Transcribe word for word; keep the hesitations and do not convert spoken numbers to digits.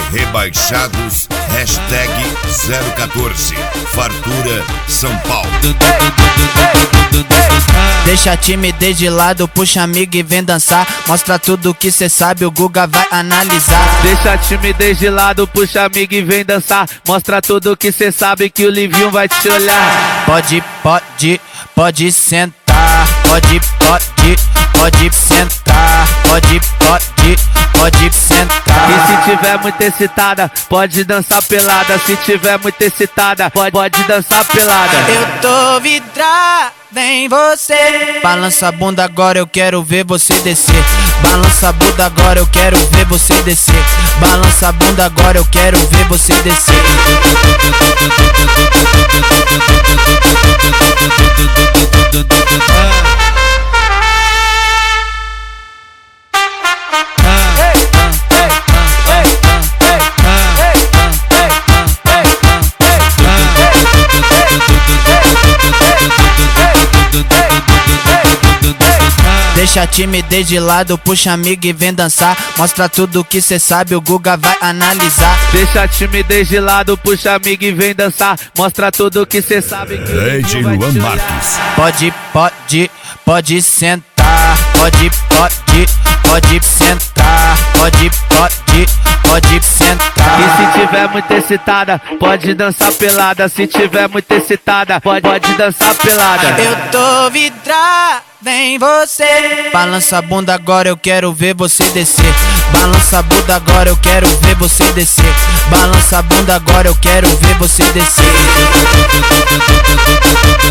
Rebaixados, hashtag zero quatorze, Fartura São Paulo. Deixa a timidez de lado, puxa amigo e vem dançar. Mostra tudo que cê sabe, o Guga vai analisar. Deixa a timidez de lado, puxa amigo e vem dançar. Mostra tudo que cê sabe, que o Livinho vai te olhar. Pode, pode, pode sentar. Pode, pode, pode sentar. Pode, pode, pode sentar. E se tiver muito excitada, pode dançar pelada. Se tiver muito excitada, pode, pode dançar pelada. Eu tô vidrada em você. Balança a bunda agora, eu quero ver você descer. Balança a bunda agora, eu quero ver você descer. Balança a bunda agora, eu quero ver você descer. Deixa a timidez de lado, puxa amigo e vem dançar. Mostra tudo que cê sabe, o Guga vai analisar. Deixa a timidez de lado, puxa amigo e vem dançar. Mostra tudo que cê sabe, que o D J Luan Marques. Pode, pode, pode sentar. Pode, pode, pode sentar. Pode, pode, pode sentar. E se tiver muito excitada, pode dançar pelada. Se tiver muito excitada, pode, pode dançar pelada. Eu tô vidrada em você. Balança a bunda agora, eu quero ver você descer. Balança a bunda agora, eu quero ver você descer. Balança a bunda agora, eu quero ver você descer.